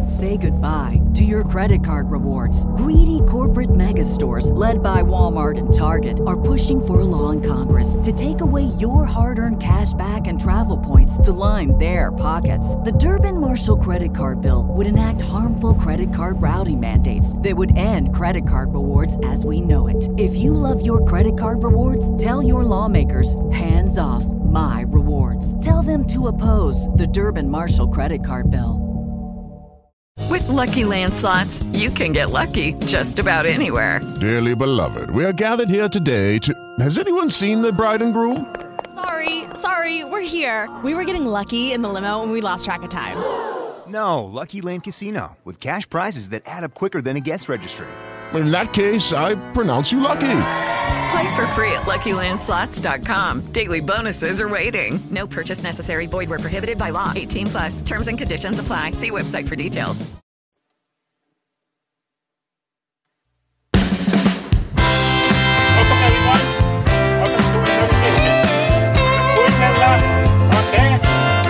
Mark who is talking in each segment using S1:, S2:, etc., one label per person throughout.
S1: Say goodbye to your credit card rewards. Greedy corporate mega stores, led by Walmart and Target, are pushing for a law in Congress to take away your hard-earned cash back and travel points to line their pockets. The Durbin-Marshall credit card bill would enact harmful credit card routing mandates that would end credit card rewards as we know it. If you love your credit card rewards, tell your lawmakers, hands off my rewards. Tell them to oppose the Durbin-Marshall credit card bill.
S2: With Lucky Land Slots, you can get lucky just about anywhere.
S3: Dearly beloved, we are gathered here today to... Has anyone seen the bride and groom?
S4: Sorry, we're here. We were getting lucky in the limo and we lost track of time.
S5: No, Lucky Land Casino, with cash prizes that add up quicker than a guest registry.
S3: In that case, I pronounce you lucky.
S2: Play for free at LuckyLandSlots.com. Daily bonuses are waiting. No purchase necessary. Void where prohibited by law. 18+. Terms and conditions apply. See website for details.
S6: Welcome everyone. Welcome to another edition of the Sports Headlock Podcast.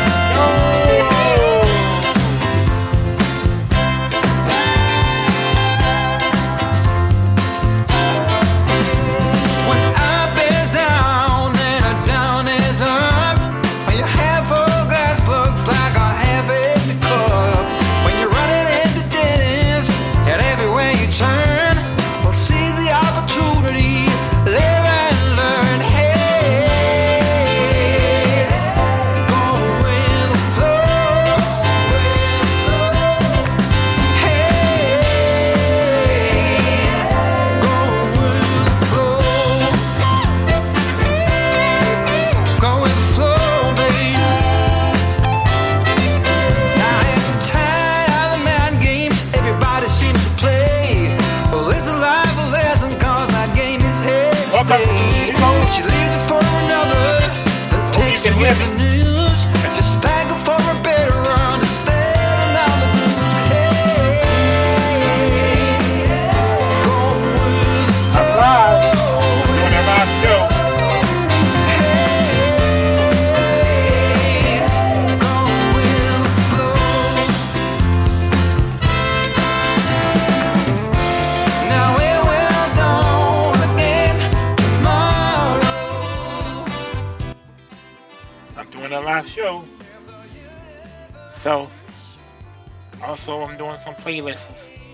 S6: Show. So, also I'm doing some playlists.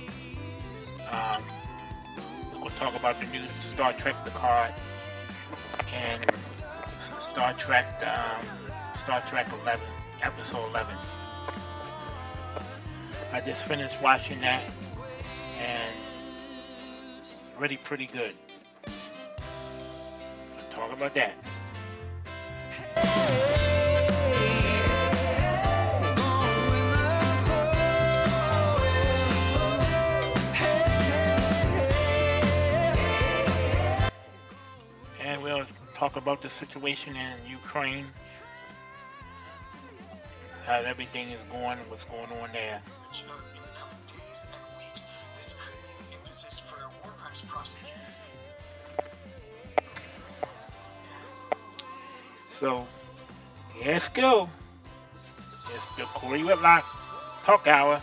S6: We'll talk about the new Star Trek Picard and Star Trek 11, episode 11. I just finished watching that and it's really pretty good. We'll talk about that. We'll talk about the situation in Ukraine, how everything is going, what's going on there.
S7: In the coming days and weeks, this could be the impetus for a war crimes prosecution.
S6: So, let's go. It's the Corey Whitlock Talk Hour.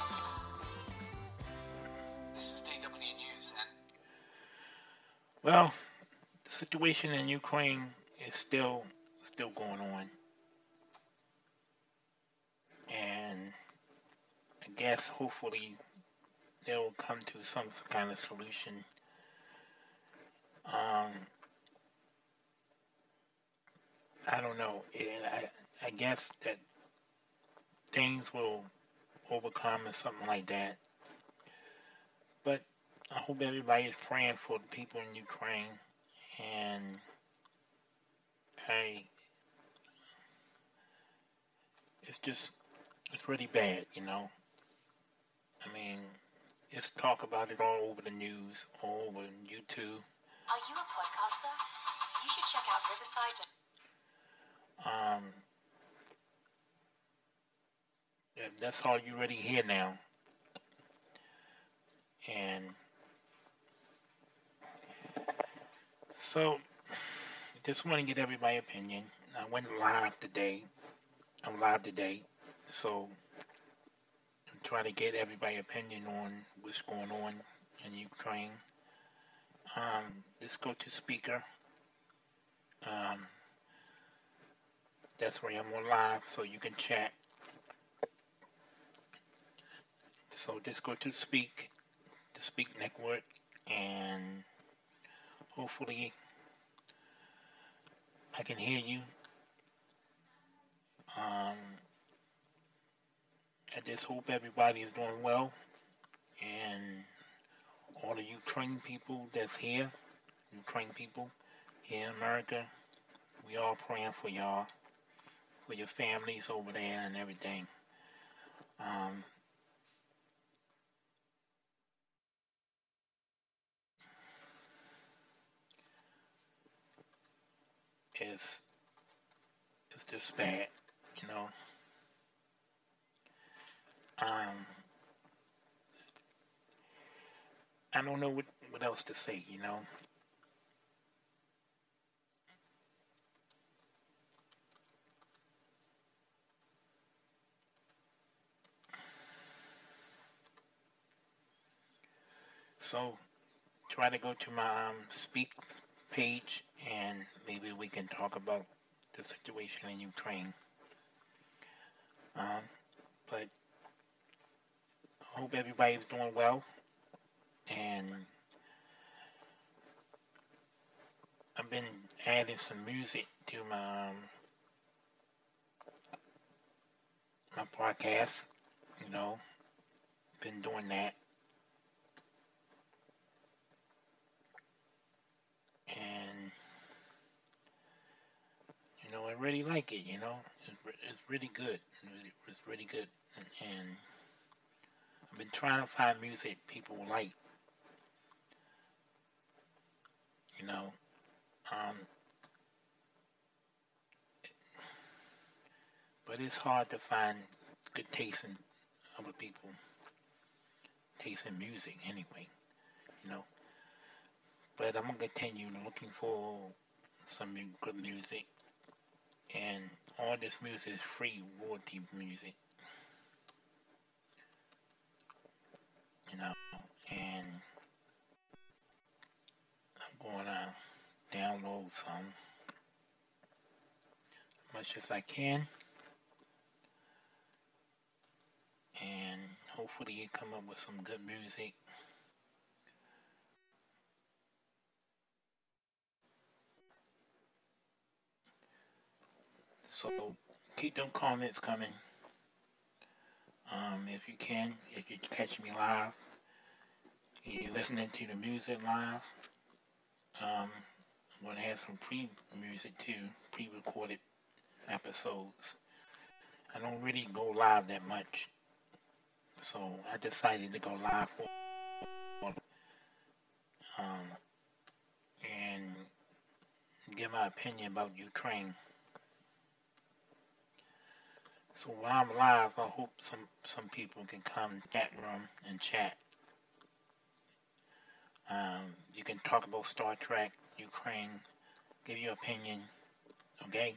S7: This is DW News and...
S6: Well, situation in Ukraine is still going on, and I guess hopefully they'll come to some kind of solution. I don't know. I guess that things will overcome or something like that. But I hope everybody's praying for the people in Ukraine. And it's really bad, you know. I mean, it's talk about it all over the news, all over YouTube.
S8: Are you a podcaster? You should check out Riverside.
S6: That's all you already hear now. And so, just want to get everybody's opinion. I went live today. I'm live today. So, try to get everybody's opinion on what's going on in Ukraine. Let's go to speaker. Um, that's where I'm on live, so you can chat. So just go to the Speak Network, and hopefully I can hear you. I just hope everybody is doing well, and all the Ukraine people that's here, Ukraine people here in America, we all praying for y'all, for your families over there and everything. It's just bad, you know. I don't know what else to say, you know. So try to go to my Speak page, and maybe we can talk about the situation in Ukraine. But I hope everybody's doing well, and I've been adding some music to my podcast, you know, been doing that, and you know, I really like it, you know, it's really good, it's really good, and I've been trying to find music people like, you know, but it's hard to find good taste in other people, taste in music anyway, you know. But I'm gonna continue looking for some good music, and all this music is free royalty music, you know. And I'm gonna download some as much as I can, and hopefully you come up with some good music. So keep them comments coming. If you can, if you catch me live, if you're listening to the music live, I'm gonna have some pre-music too, pre-recorded episodes. I don't really go live that much, so I decided to go live for and give my opinion about Ukraine. So while I'm live, I hope some people can come to the chat room and chat. You can talk about Star Trek, Ukraine, give your opinion, okay?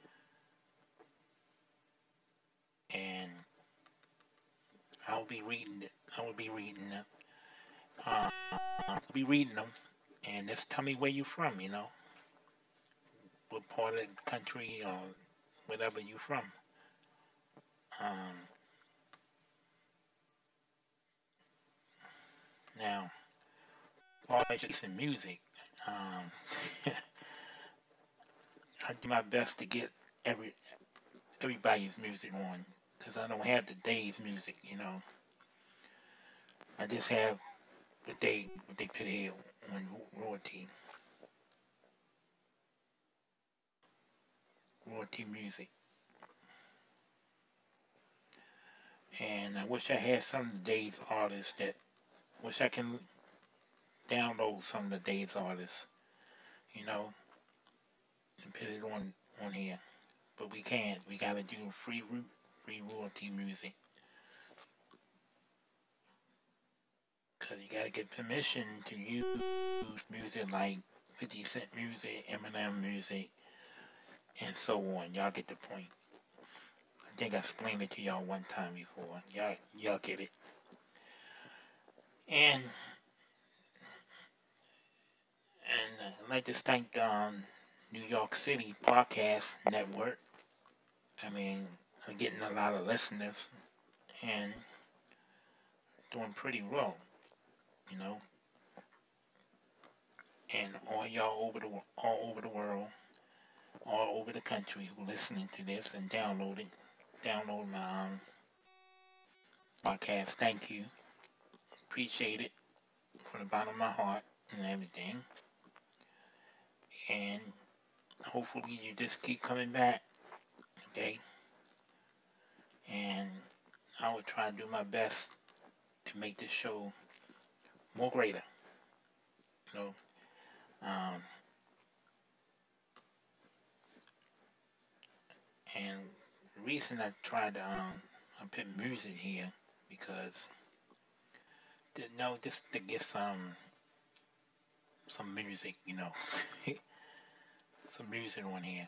S6: And I'll be reading it. I will be reading them. I'll be reading them, and just tell me where you're from. You know, what part of the country or whatever you're from. Now, all I just in music. I do my best to get everybody's music on, because I don't have the day's music. You know, I just have what they put here on royalty music. And I wish I had some of the day's artists that wish I can download some of the day's artists, you know, and put it on here. But we can't. We gotta do free royalty music. Cause you gotta get permission to use music like 50 Cent music, Eminem music, and so on. Y'all get the point. I think I explained it to y'all one time before. Y'all get it. And I'd like to thank New York City Podcast Network. I mean, I'm getting a lot of listeners and doing pretty well, you know. And all over the world, all over the country who listening to this and download my podcast. Thank you, appreciate it from the bottom of my heart and everything. And hopefully you just keep coming back, okay? And I will try to do my best to make this show more greater, you know. Um, and the reason I tried to I put music here because just to get some music, you know, some music on here.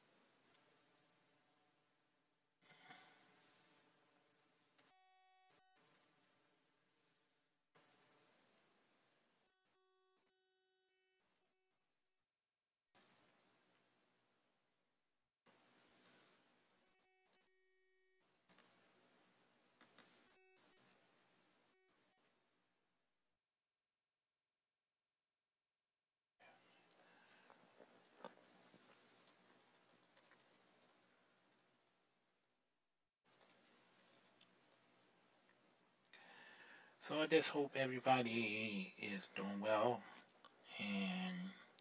S6: So I just hope everybody is doing well and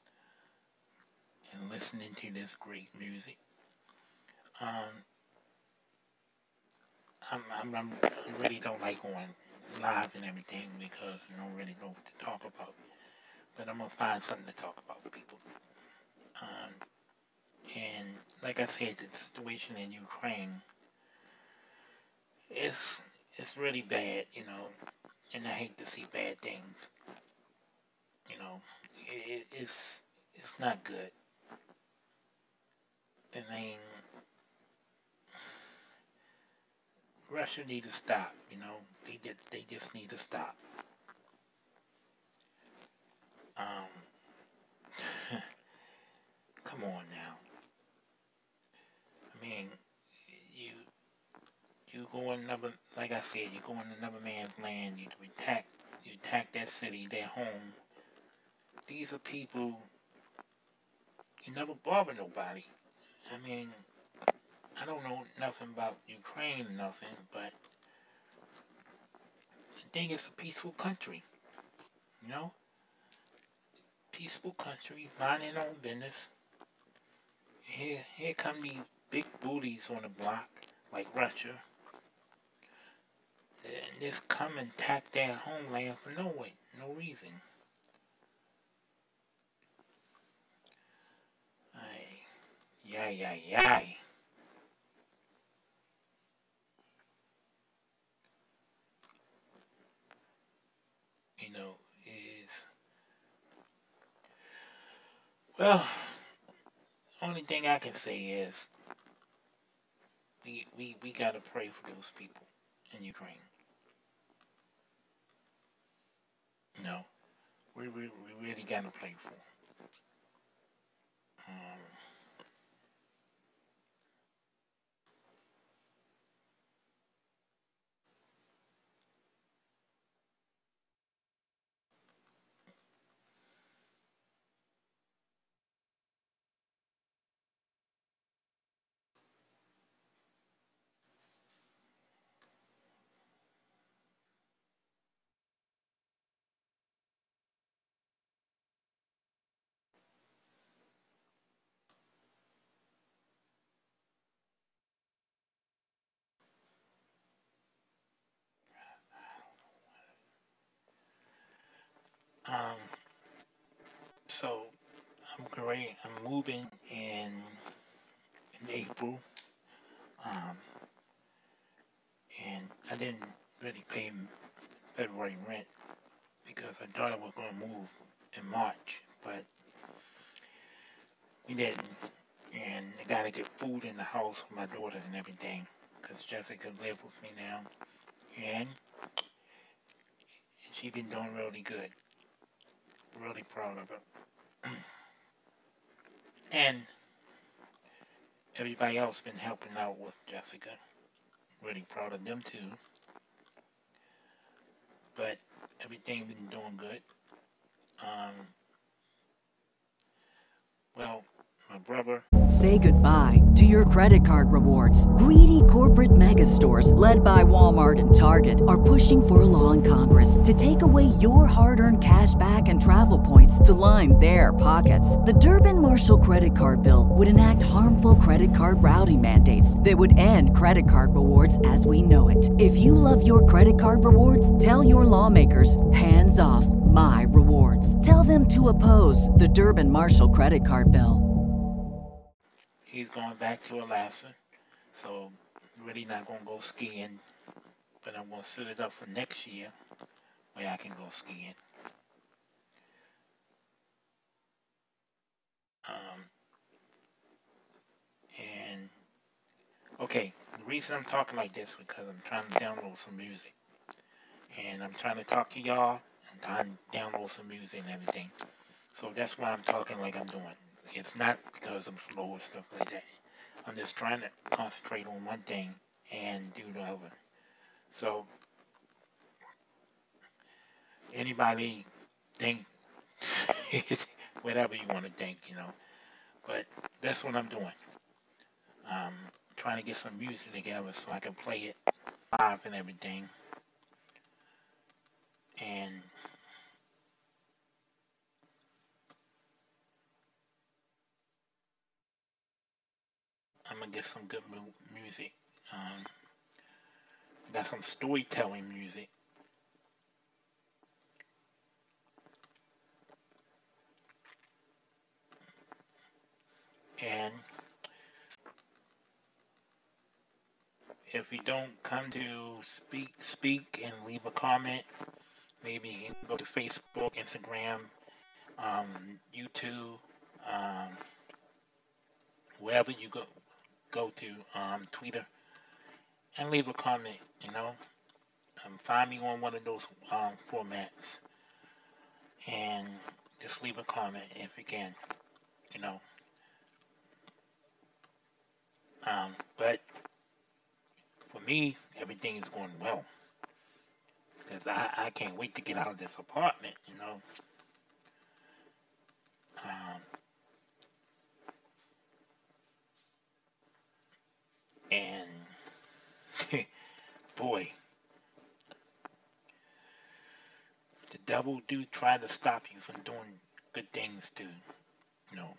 S6: listening to this great music. Um, I really don't like going live and everything because I don't really know what to talk about. But I'm gonna find something to talk about with people. Um, and like I said, the situation in Ukraine is really bad, you know. And I hate to see bad things, you know. It's not good. I mean, Russia need to stop, you know. They just need to stop. Um, come on now. I mean, you you go in another, like I said, you go in another man's land. You attack their city, their home. These are people you never bother nobody. I mean, I don't know nothing about Ukraine or nothing, but I think it's a peaceful country, you know? Peaceful country, minding their own business. Here come these big booties on the block, like Russia, and just come and attack their homeland for no reason. Ay, yay, yay, yay. You know, is well, only thing I can say is we gotta pray for those people in Ukraine. No, we really gotta pray for them. Um, so I'm great. I'm moving in April. Um, and I didn't really pay February rent because I thought I was gonna move in March, but we didn't. And I gotta get food in the house for my daughter and everything. because Jessica lives with me now, and she's been doing really good. Really proud of her. And everybody else been helping out with Jessica. Really proud of them too. But everything been doing good. Um, well, my brother.
S1: Say goodbye to your credit card rewards. Greedy corporate mega stores, led by Walmart and Target, are pushing for a law in Congress to take away your hard-earned cash back and travel points to line their pockets. The Durbin-Marshall credit card bill would enact harmful credit card routing mandates that would end credit card rewards as we know it. If you love your credit card rewards, tell your lawmakers, hands off my rewards. Tell them to oppose the Durbin-Marshall credit card bill.
S6: He's going back to Alaska, so really not going to go skiing, but I'm going to set it up for next year where I can go skiing. And okay, the reason I'm talking like this is because I'm trying to download some music, and I'm trying to talk to y'all and trying to download some music and everything. So that's why I'm talking like I'm doing. It's not because I'm slow or stuff like that. I'm just trying to concentrate on one thing and do the other. So anybody think whatever you want to think, but that's what I'm doing. Trying to get some music together so I can play it live and everything. And I'm gonna get some good music. Got some storytelling music. And if you don't come to speak and leave a comment, maybe you can go to Facebook, Instagram, YouTube, wherever you go to, Twitter, and leave a comment. Find me on one of those formats, and just leave a comment if you can. But for me, everything is going well. Because I can't wait to get out of this apartment, And, boy, the devil do try to stop you from doing good things too. You know,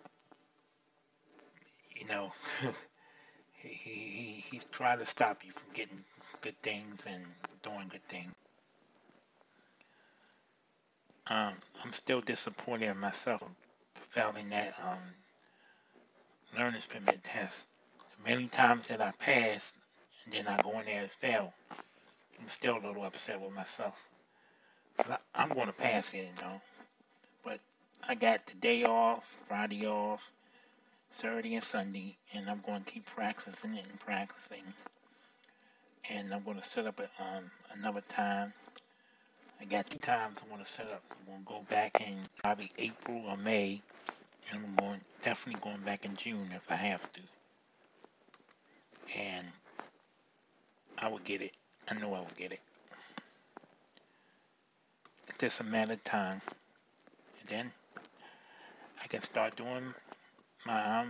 S6: he's trying to stop you from getting good things and doing good things. I'm still disappointed in myself failing that learner's permit test. Many times that I passed and then I go in there and fail. I'm still a little upset with myself. I'm going to pass it, But I got the day off, Friday off, Saturday and Sunday, and I'm going to keep practicing and practicing. And I'm going to set up another time. I got 2 times I want to set up. I'm going to go back in probably April or May, and I'm definitely going back in June if I have to. And I will get it. I know I will get it. It's just a matter of time. And then I can start doing my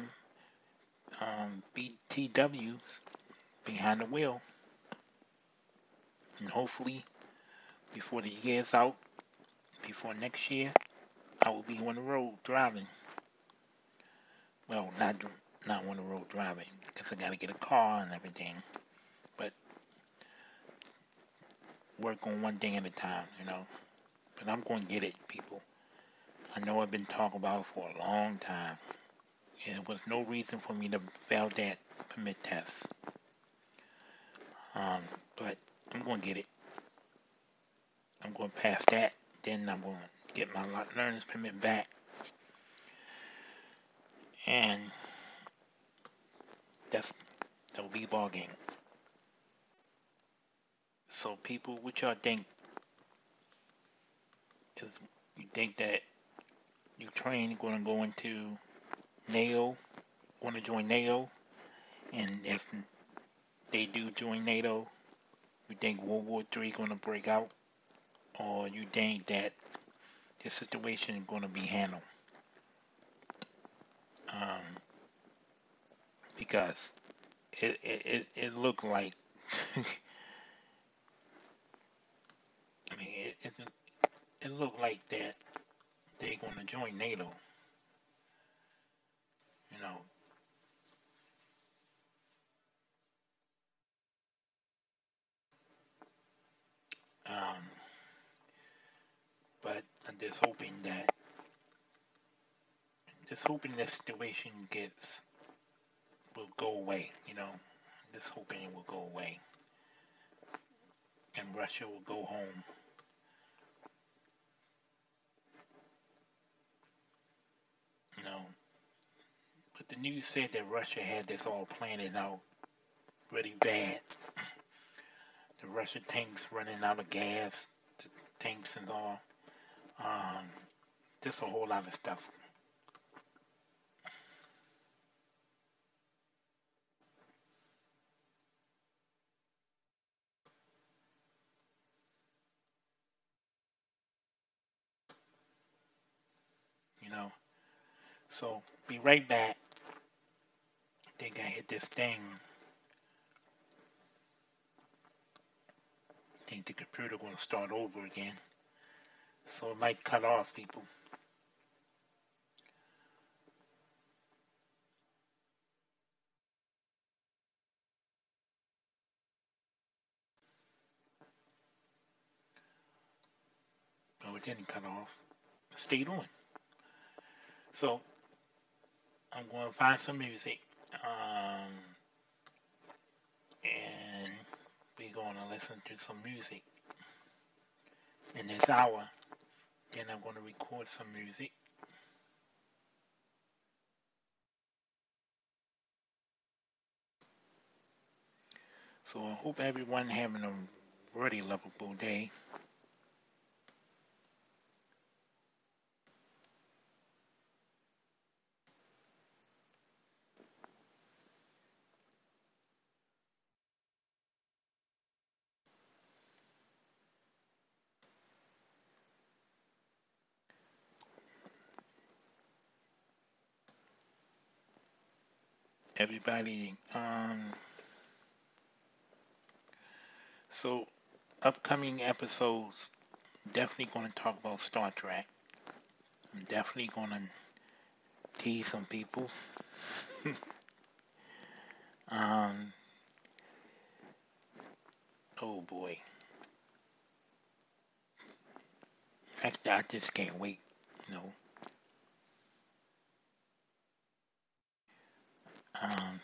S6: BTWs behind the wheel. And hopefully, before the year's out, before next year, I will be on the road driving. Well, not on the road driving, because I got to get a car and everything. But work on one thing at a time, But I'm going to get it, people. I know I've been talking about it for a long time. There was no reason for me to fail that permit test. But I'm going to get it. I'm going to pass that. Then I'm going to get my learner's permit back. And that will be ball game. So people, what y'all think is you think that Ukraine going to go into NATO, want to join NATO, and if they do join NATO, you think World War III going to break out, or you think that the situation is going to be handled? Um, because it looked like, I mean, it looked like that they're going to join NATO. You know, um, but I'm just hoping the situation will go away. You know, just hoping it will go away, and Russia will go home. You know, but the news said that Russia had this all planned out really bad. The Russian tanks running out of gas, the tanks and all. Um, just a whole lot of stuff. You know, so be right back. I think I hit this thing. I think the computer gonna start over again. So it might cut off, people. No, it didn't cut off. It stayed on. So I'm going to find some music. And we're going to listen to some music in this hour. Then I'm going to record some music. So I hope everyone having a really lovable day. Everybody, so upcoming episodes, definitely going to talk about Star Trek. I'm definitely going to tease some people. um, oh boy. Actually, I just can't wait. You know. Um,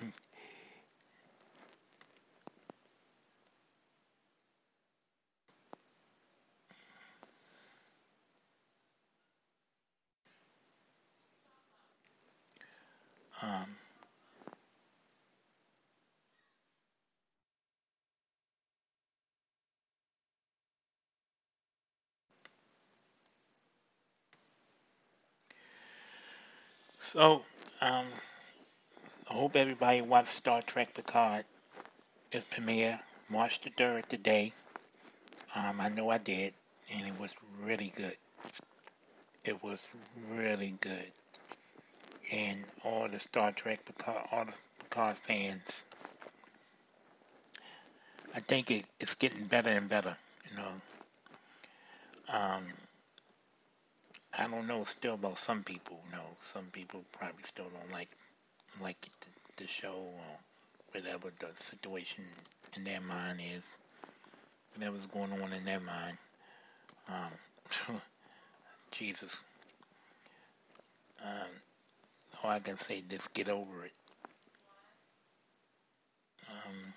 S6: um, so, um, I hope everybody watched Star Trek Picard. Its premiere March the 3rd today. I know I did, and it was really good. It was really good. And all the Star Trek Picard, all the Picard fans, I think it's getting better and better. You know, um, I don't know still about some people. You know, some people probably still don't like the show or whatever the situation in their mind is, whatever's going on in their mind. Jesus. Um, all I can say, just get over it. Um,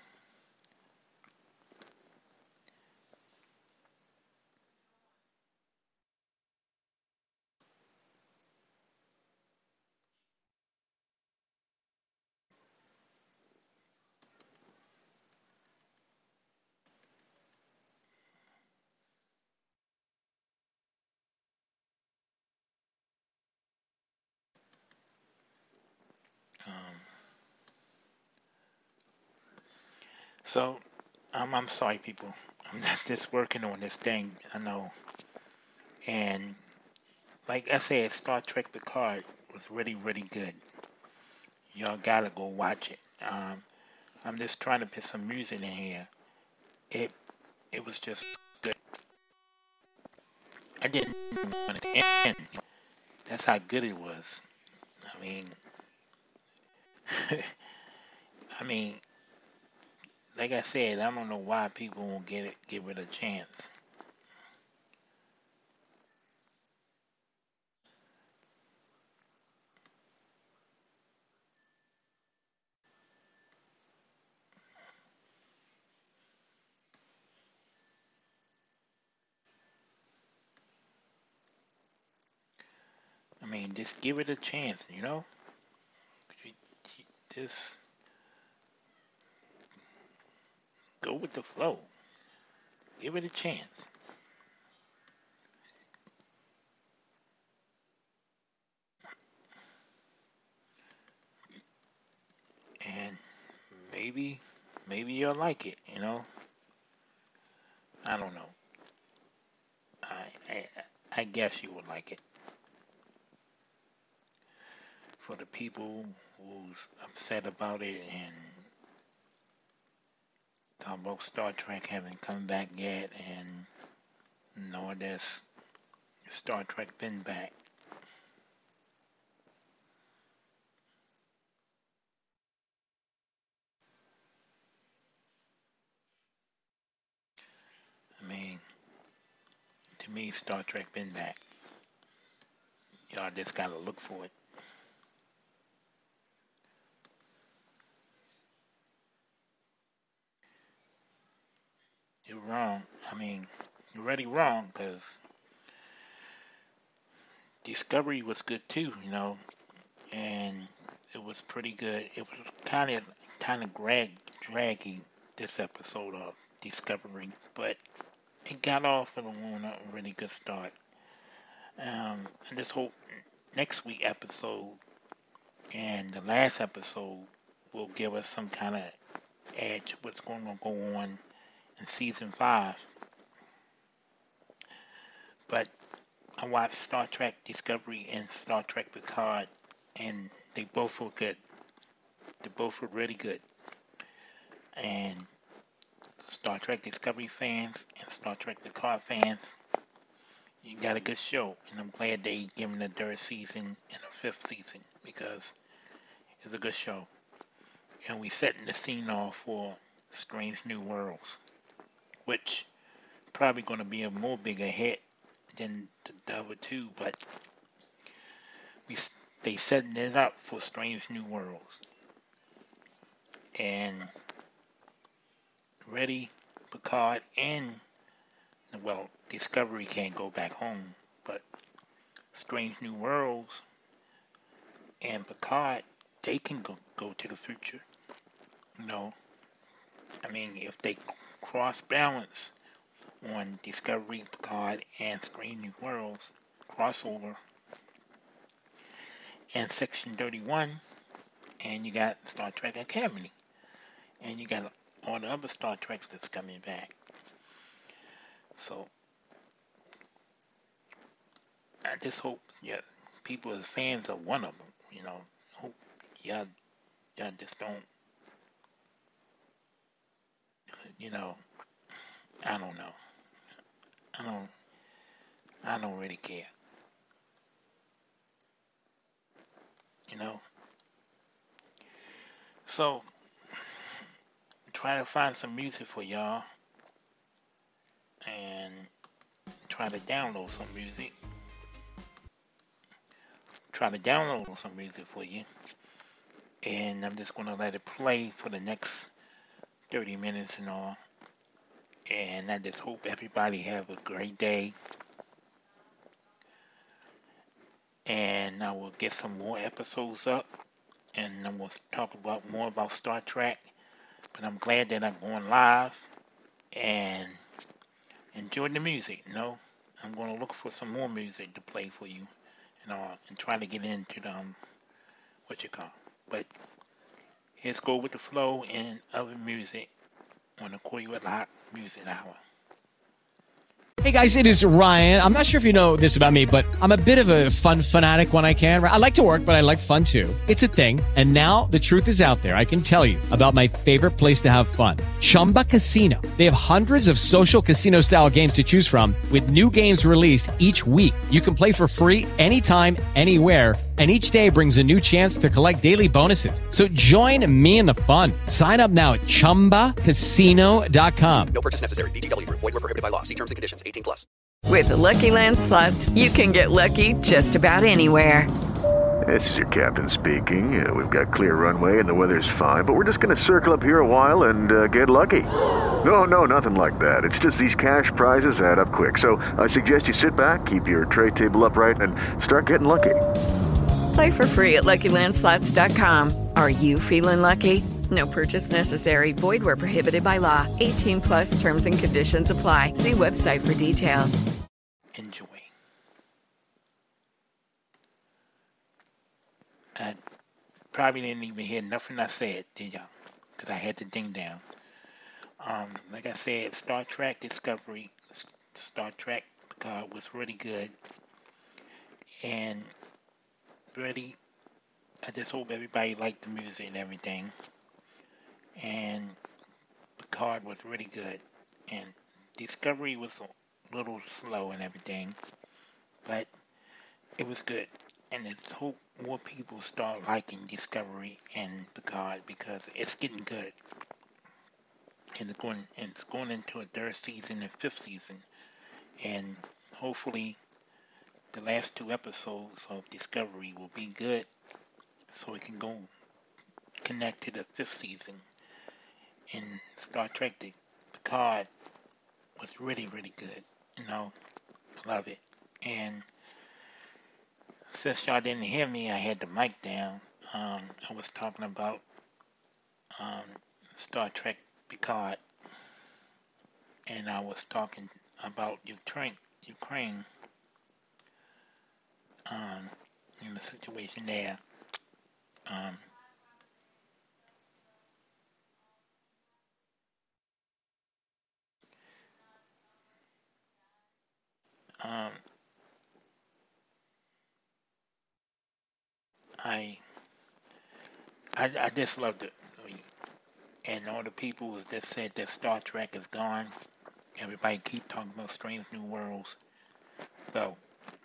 S6: So, I'm sorry, people. I'm just working on this thing. I know. And like I said, Star Trek Picard was really, really good. Y'all gotta go watch it. I'm just trying to put some music in here. It it was just good. I didn't want it to end. That's how good it was. I mean, I mean, like I said, I don't know why people won't give it a chance. I mean, just give it a chance, you know? You- Just go with the flow. Give it a chance. And maybe, maybe you'll like it, you know? I don't know. I, I, I guess you would like it. For the people who's upset about it and talk about Star Trek haven't come back yet and nor does Star Trek been back. I mean, to me, Star Trek been back. Y'all just gotta look for it. You're wrong. I mean, you're already wrong because Discovery was good too, you know, and it was pretty good. It was kind of draggy this episode of Discovery, but it got off on a really good start. I just hope next week episode and the last episode will give us some kind of edge what's going to go on in season 5. But I watched Star Trek Discovery and Star Trek Picard, and they both were good. They both were really good. And Star Trek Discovery fans and Star Trek Picard fans, you got a good show. And I'm glad they giving the third season and a fifth season because it's a good show. And we setting the scene off for Strange New Worlds, which probably going to be a more bigger hit than the other two, but we they setting it up for Strange New Worlds. And Ready, Picard, and well, Discovery can't go back home, but Strange New Worlds and Picard, they can go to the future. You know, I mean, if they cross balance on Discovery, Picard, and Strange New Worlds crossover, and Section 31, and you got Star Trek Academy, and you got all the other Star Treks that's coming back. So I just hope, yeah, people as fans of one of them, you know, hope y'all just don't, you know, I don't know, I don't, I don't really care, you know. So try to find some music for y'all and try to download some music. Try to download some music for you, and I'm just gonna let it play for the next 30 minutes and all. And I just hope everybody have a great day. And I will get some more episodes up, and I'm gonna talk about more about Star Trek. But I'm glad that I'm going live and enjoy the music. You know, I'm gonna look for some more music to play for you, and try to get into the what you call. But let's go with the flow and other music, on the Koyu Lock Music Hour.
S9: Hey guys, it is Ryan. I'm not sure if you know this about me, but I'm a bit of a fun fanatic when I can. I like to work, but I like fun too. It's a thing. And now the truth is out there. I can tell you about my favorite place to have fun. Chumba Casino. They have hundreds of social casino style games to choose from with new games released each week. You can play for free anytime, anywhere. And each day brings a new chance to collect daily bonuses. So join me in the fun. Sign up now at ChumbaCasino.com.
S10: No purchase necessary. VGW Group. Void were prohibited by law. See terms and conditions. 18+.
S2: With the Lucky Land Slots, you can get lucky just about anywhere.
S11: This is your captain speaking. We've got clear runway and the weather's fine, but we're just going to circle up here a while and get lucky. No, nothing like that. It's just these cash prizes add up quick. So I suggest you sit back, keep your tray table upright, and start getting lucky.
S2: Play for free at LuckyLandSlots.com. Are you feeling lucky? No purchase necessary. Void where prohibited by law. 18+ terms and conditions apply. See website for details.
S6: Enjoy. I probably didn't even hear nothing I said, did y'all? Because I had the ding down. Like I said, Star Trek Discovery, Star Trek Picard was really good. And really, I just hope everybody liked the music and everything. And Picard was really good. And Discovery was a little slow and everything. But it was good. And let's hope more people start liking Discovery and Picard because it's getting good. And it's going into a third season and fifth season. And hopefully the last 2 episodes of Discovery will be good so it can go connect to the 5th season. And Star Trek Picard was really, really good. I love it. And since y'all didn't hear me, I had the mic down. I was talking about Star Trek Picard, and I was talking about Ukraine, in the situation there. I just loved it. And all the people that said that Star Trek is gone, everybody keep talking about Strange New Worlds. So,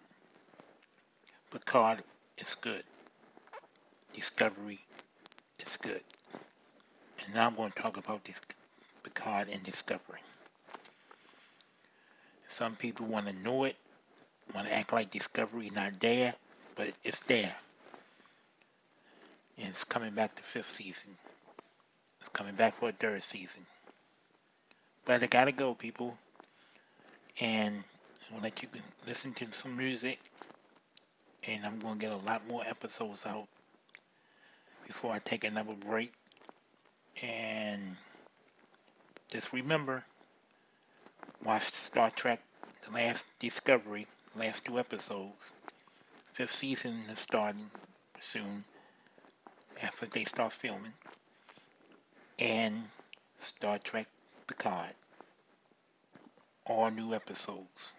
S6: Picard is good. Discovery is good. And now I'm going to talk about this Picard and Discovery. Some people want to know it, want to act like Discovery not there, but it's there. And it's coming back to 5th season. It's coming back for a 3rd season. But I gotta go, people. And I'll let you listen to some music. And I'm gonna get a lot more episodes out before I take another break. And just remember, watch Star Trek, the last Discovery, last 2 episodes. 5th season is starting soon after they start filming. And Star Trek Picard. All new episodes.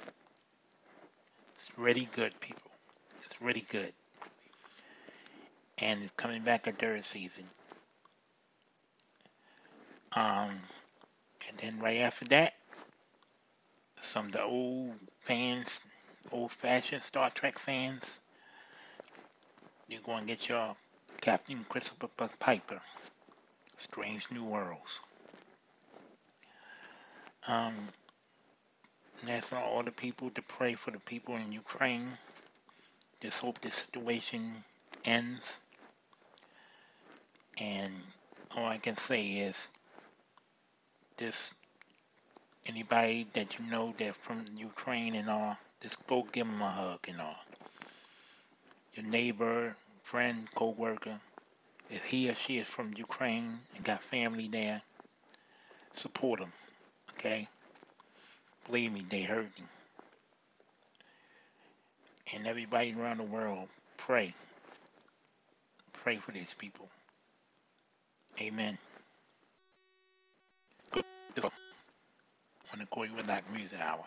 S6: It's really good, people. It's really good. And it's coming back a 3rd season. And then right after that, some of the old fans, old-fashioned Star Trek fans, you're going to get your Captain Christopher Piper, Strange New Worlds. That's all the people to pray for the people in Ukraine. Just hope this situation ends. And all I can say is, just anybody that you know that's from Ukraine and all, just go give them a hug and all. Your neighbor, friend, co-worker, if he or she is from Ukraine and got family there, support them, okay? Believe me, they hurting. And everybody around the world, pray. Pray for these people. Amen. on the Corey Woodlock Music Hour.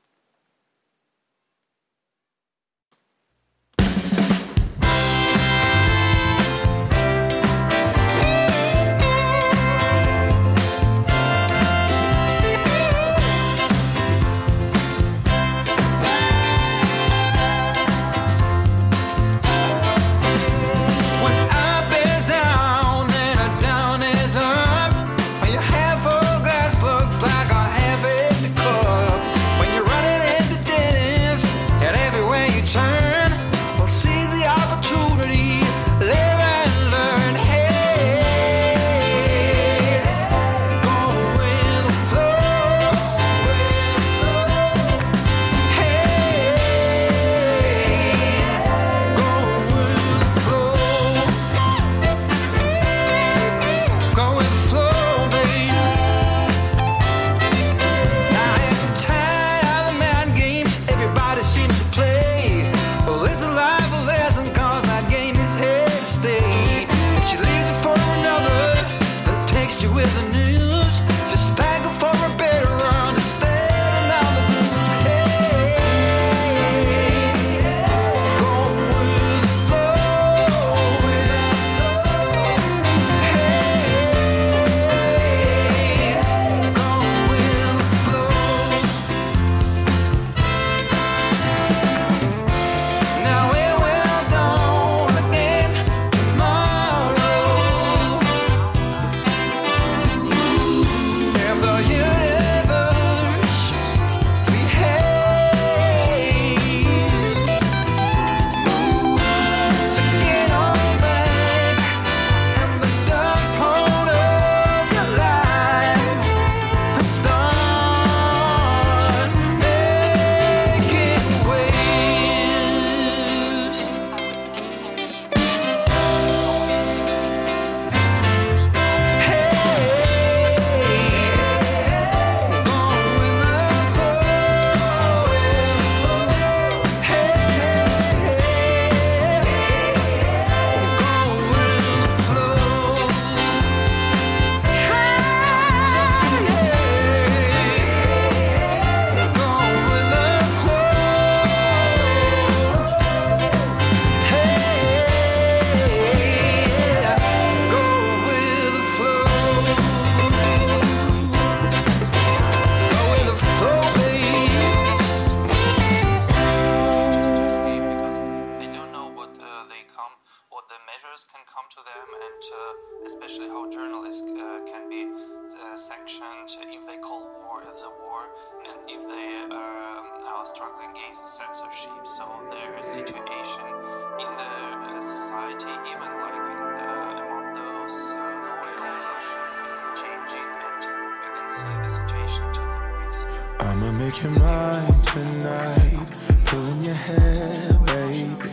S12: I'ma make you mine tonight, pulling your hair, baby.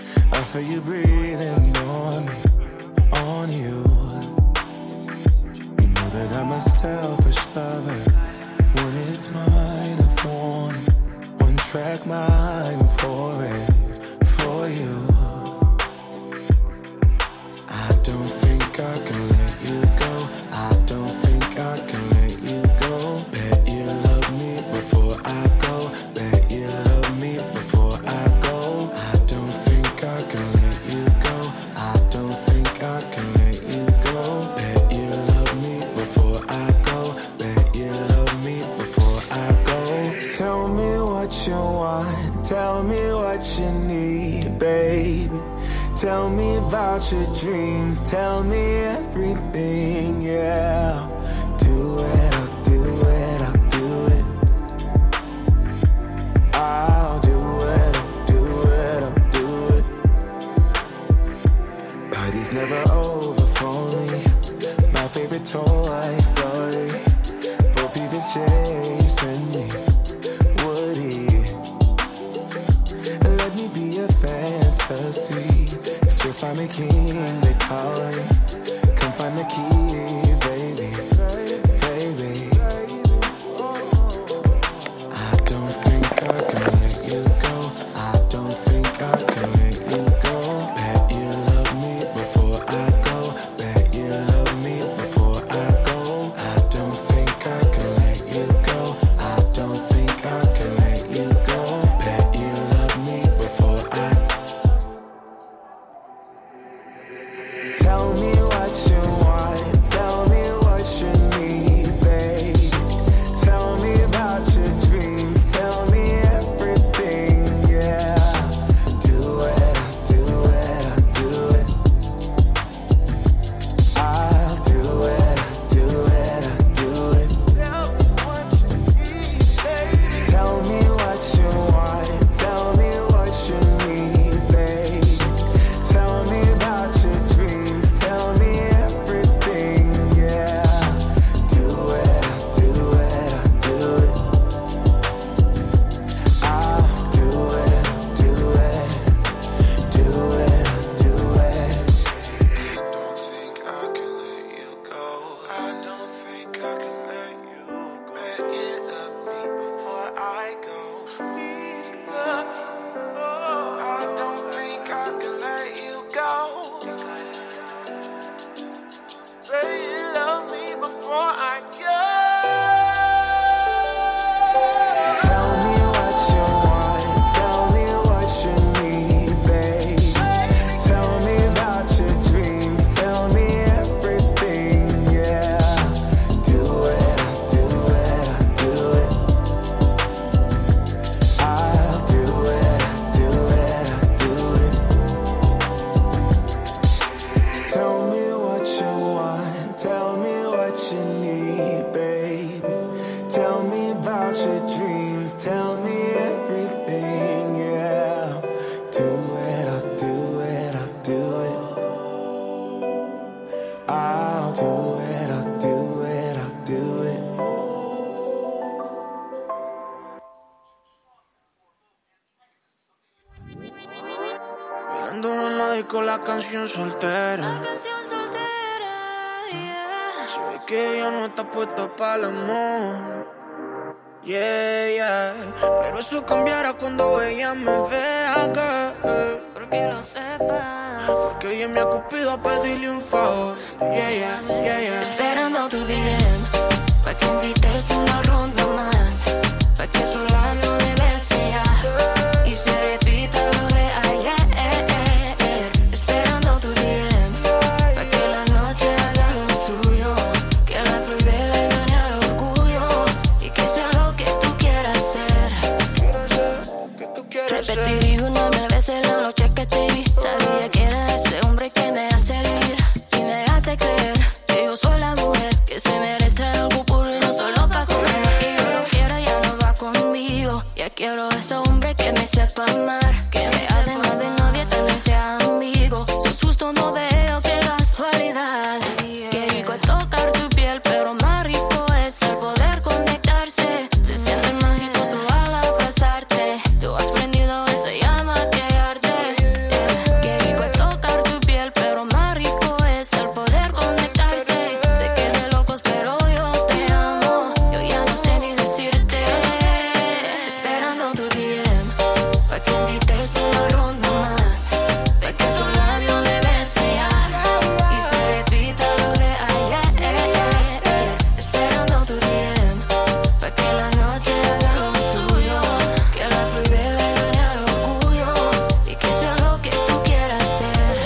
S12: I feel you breathing on me, on you. You know that I'm a selfish lover. When it's mine, I want it. One track mind for it, for you. I don't think I can let you go. I don't think I can let you go. Bet you love me before I go. Bet you love me before I go. I don't think I can let you go. I don't think I can let you go. Bet you love me before I go. Bet you love me before I go. Tell me what you want. Tell me what you need, baby. Tell me about your dreams. Tell me everything, yeah. Do it, I'll do it, I'll do it. I'll do it, I'll do it, I'll do it. Party's never over for me. My favorite Toy Story. Bo Peep is chasing me. Woody, let me be a fantasy. Swiss Army King, they call me. Come find the key, baby, baby. I don't think I can let you go. I don't think I can let you go. Bet you love me before I go. Bet you love me before I go. I don't think I can let you go. I dedico la canción soltera. Sé que ella no está puesta para el amor. Yeah, yeah. Pero eso cambiará cuando ella me vea, porque lo sepas. Porque ella me ha cupido a pedirle un favor. Yeah, yeah, yeah, yeah.
S13: Esperando tu DM, pa' que invites una ronda más, pa' que su labio me bese ya y se repita lo de ayer. Esperando tu DM, pa' que la noche haga lo suyo, que la fluidez le gane al orgullo y que sea lo que tú quieras hacer. Repetiría una mil veces la noche que te vi. Sabía que era ese hombre que me hace reír y me hace creer que yo soy la mujer que se merece algo puro y no solo pa' comer. Y yo lo quiero, ya no va conmigo. Ya quiero ese hombre que me sepa amar, que me además de novia también sea amigo. Su susto no veo, qué casualidad. Qué rico es tocar tu piel, pero más rico es el poder conectarse. Se siente mágico solo al abrazarte. Tú has prendido esa llama que arde. Qué rico es tocar tu piel, pero más rico es el poder conectarse. Sé que de locos, pero yo te amo. Yo ya no sé ni decirte. Esperando tu DM, pa' que invites una ronda más, pa' que su labio me bese ya y se repita lo de ayer. Esperando tu DM, pa' que la noche haga lo suyo, que la fluidez le gane al orgullo y que sea lo que tú quieras hacer.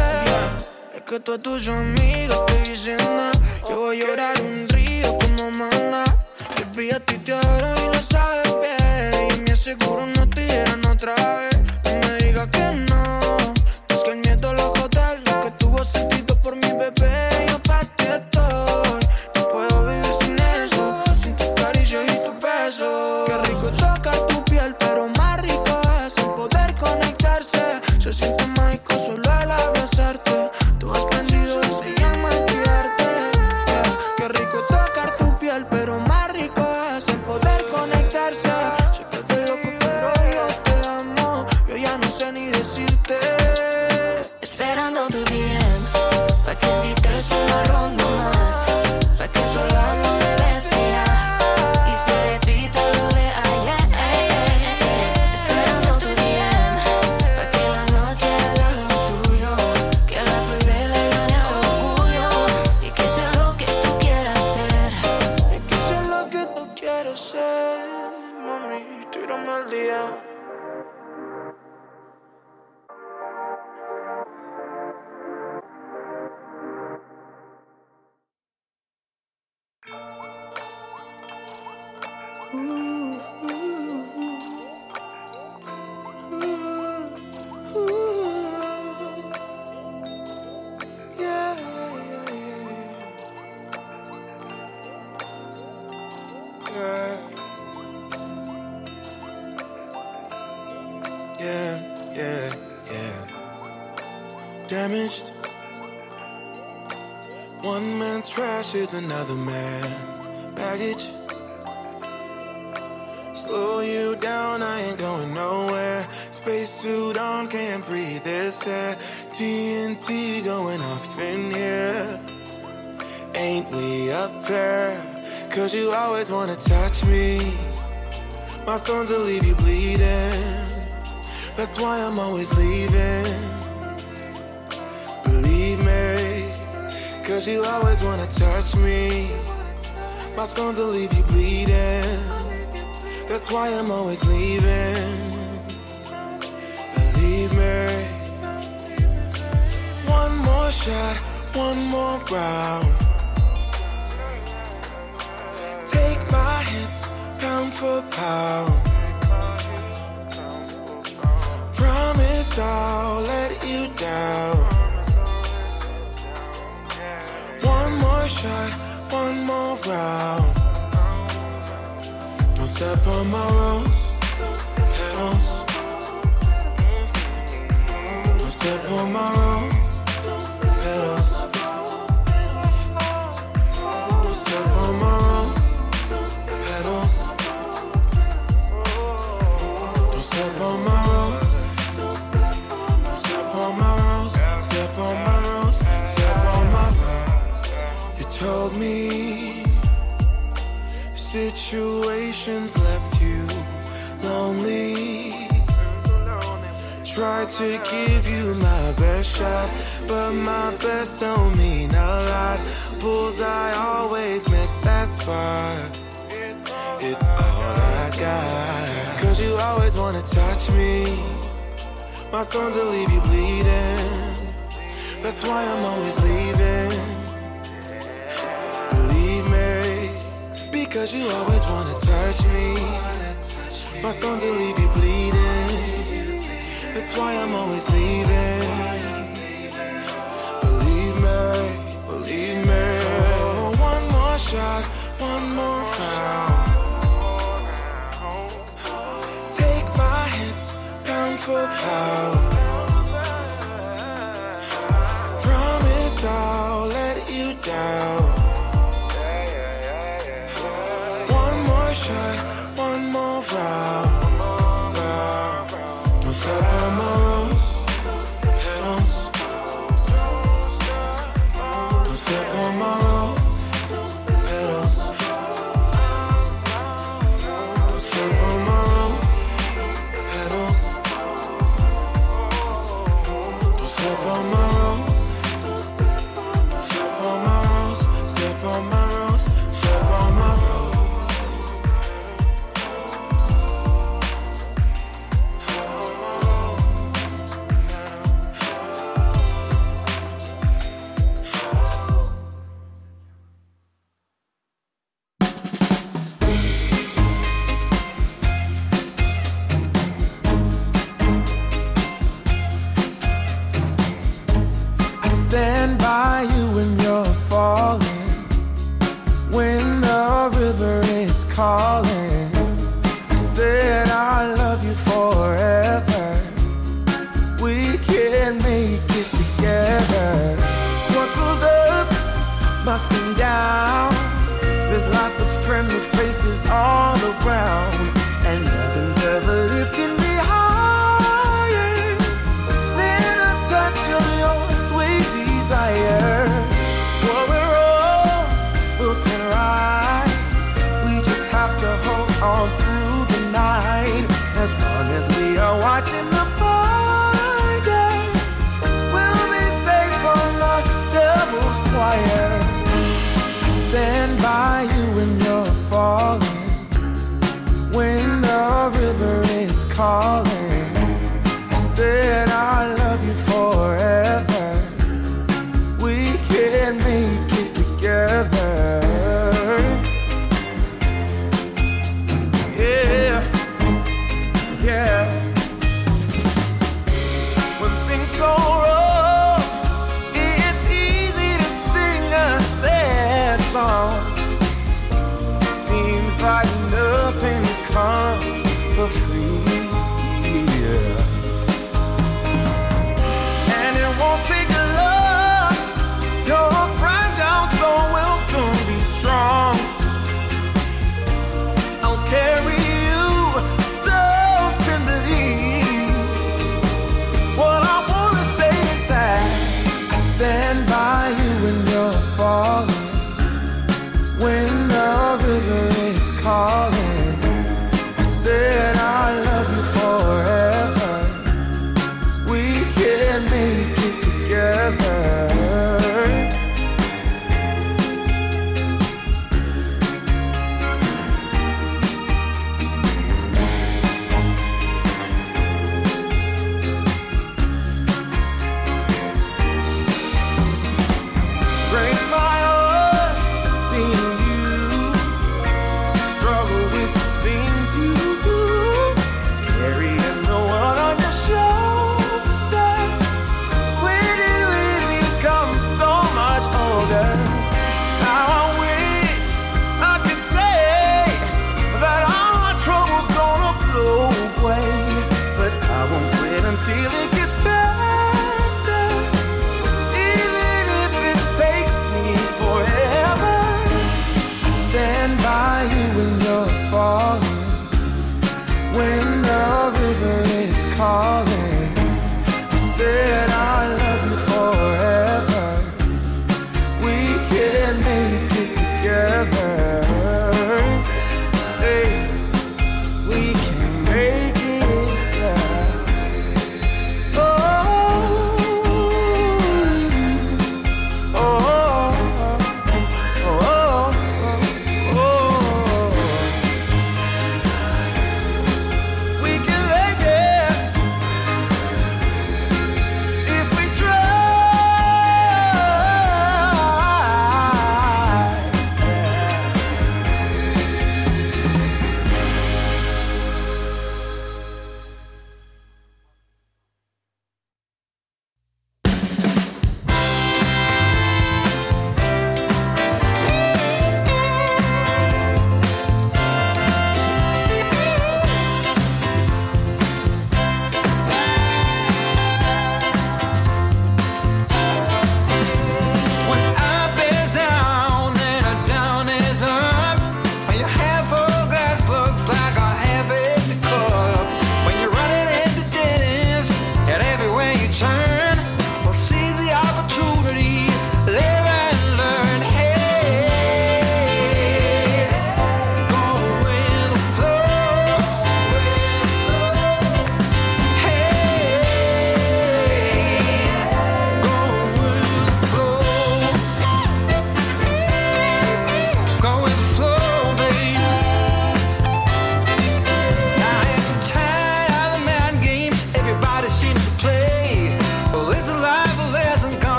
S12: Es que todas tus amigas te dicen nada. Yo voy a llorar un río como maná. Baby, a ti te adoro y lo sabes bien. Y me aseguro no te dieran otra vez. No me digas que no, es que el miedo lo jode. Lo que tuvo sentido por mi bebé, yo pa' ti estoy. No puedo vivir sin eso, sin tus caricias y tus besos. Qué rico es tocar tu piel, pero más rico es el poder conectarse. Se siente mágico solo al abrazarte. Tú has prendido ese llama que arde. Qué rico es tocar tu piel, pero más rico es el poder conectarse. Sé que estoy loco, pero yo te amo. Yo ya no sé ni decirte.
S13: Esperando tu DM, pa' que invites una ronda más, pa' que su labio me bese ya y se repita lo de ayer. Esperando tu DM, pa' que la noche haga lo suyo, que la fluidez le gane al orgullo y que sea lo que tú quieras hacer.
S12: Es que eso es lo que tú quieres ser, mami. Tírame al día. Damaged. One man's trash is another man's baggage. Slow you down, I ain't going nowhere. Spacesuit on, can't breathe this air. TNT going off in here. Ain't we up there? Cause you always wanna touch me. My thorns will leave you bleeding. That's why I'm always leaving. Believe me, cause you always wanna touch me. My thorns will leave you bleeding. That's why I'm always leaving. Believe me. One more shot, one more round. Take my hits, pound for pound. Promise I'll let you down. One more shot, one more round. Don't step on my rose petals. Don't step on my rose petals. Don't step on my rose petals. Don't step on my rose. Don't step on my rose told me situations left you lonely. Tried to give you my best shot, but my best don't mean a lot. Bullseye always miss that spot. It's all I got. Cause you always wanna touch me. My thorns will leave you bleeding. That's why I'm always leaving. Believe me, because you always wanna touch me. My thorns will leave you bleeding. That's why I'm always leaving. Believe me. So one more shot, one more round. Take my hits, pound for pound. Promise I'll let you down. One more shot, one more round. Don't step on my rose petals. Don't step on my rose petals. Don't step on my rose petals. Don't step on my rose. Don't step on my rose. Step on my rose. Step on my rose. Stand by you when you're falling, when the river is calling. I said I love you forever. We can make it together. What goes up must come down. There's lots of friendly faces all around, and nothing's ever lifting me higher than a touch of your sweet desire. Well, we're all built in right. We just have to hold on through the night. As long as we are watching the fire, we'll be safe from the devil's choir. I stand by you when you're falling, when the river is calling. I said I love you forever. We can make it together. Yeah, yeah. When things go wrong, it's easy to sing a sad song. Seems like nothing comes for free. Yeah. And it won't take a lot. Your fragile soul will soon be strong. I'll carry you so tenderly. What I wanna say is that I stand by you when you're falling, when the river is calling. I said I love you forever. We can make it together. Breaks my heart seeing you struggle with the things you do, carrying the one on your shoulder. When did we become so much older? Now I wish I could say that all my trouble's gonna blow away, but I won't quit until it gets better, even if it takes me forever. I stand by you when you're falling, when the river is calling. I said I love you forever. We can make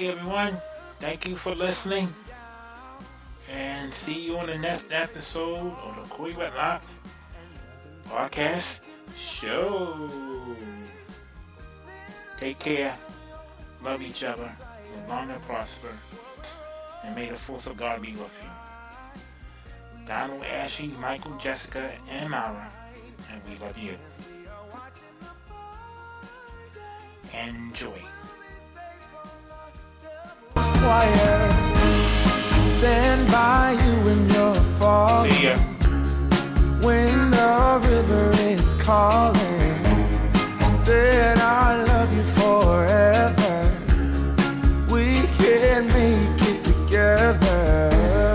S6: Okay, everyone. Thank you for listening. And see you on the next episode of the Koi Wetlock Podcast Show. Take care. Love each other. Live long and prosper. And may the force of God be with you. Donald, Ashley, Michael, Jessica, and Mara. And we love you. Enjoy.
S12: Quiet. Stand by you when you're falling.
S6: See ya.
S12: When the river is calling, I said I love you forever. We can make it together.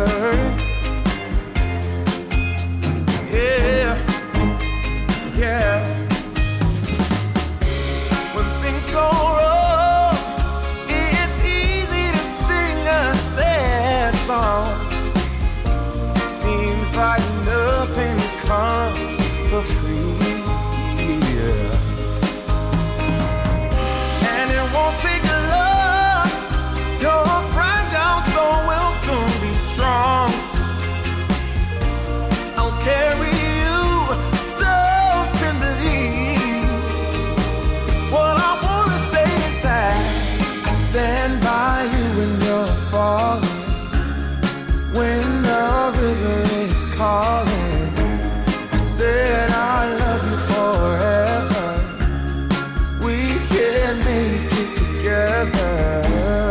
S12: Yeah, yeah. When things go wrong, it's easy to sing a sad song. Seems like nothing comes for free, yeah. And it won't take long. Your fragile soul will soon be strong. I'll carry you so tenderly. What I wanna say is that I stand by you when you're falling. When the river is calling, I said I love you forever. We can make it together.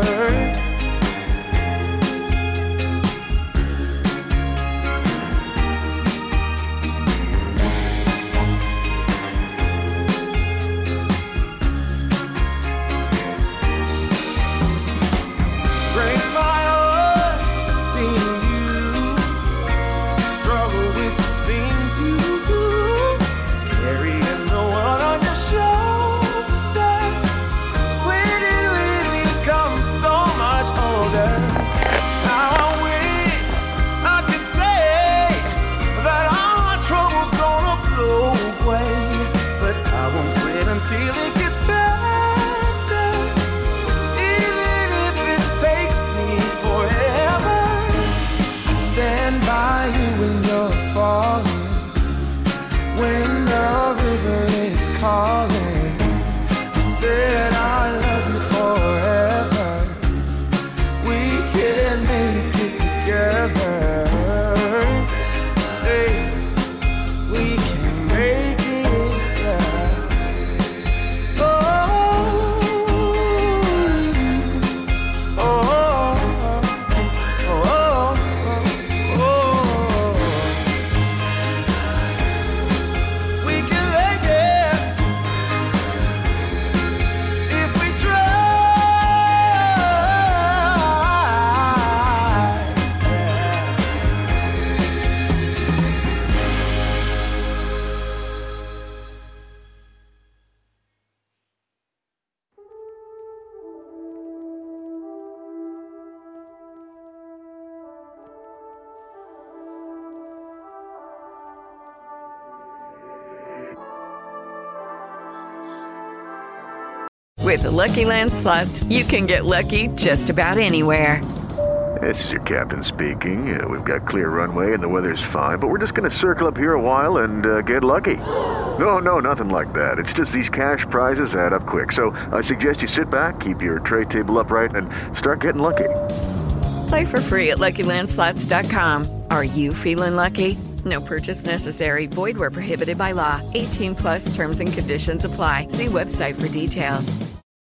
S12: Breaks my heart seeing you struggle with the things you do, carrying the world on your shoulder. When did we become so much older? Now I wish I could say that all my troubles gonna blow away, but I won't quit until it gets better, even if it takes me forever. Stand by you when you're falling. When the river is calling, I said I love you forever. We can make it together. Hey, we can make it, yeah. Oh, oh, oh, oh, oh. We can make it if we try.
S2: With the Lucky Land Slots, you can get lucky just about anywhere.
S11: This is your captain speaking. We've got clear runway and the weather's fine, but we're just going to circle up here a while and get lucky. No, nothing like that. It's just these cash prizes add up quick. So I suggest you sit back, keep your tray table upright, and start getting lucky.
S2: Play for free at LuckyLandSlots.com. Are you feeling lucky? No purchase necessary. Void where prohibited by law. 18+ terms and conditions apply. See website for details.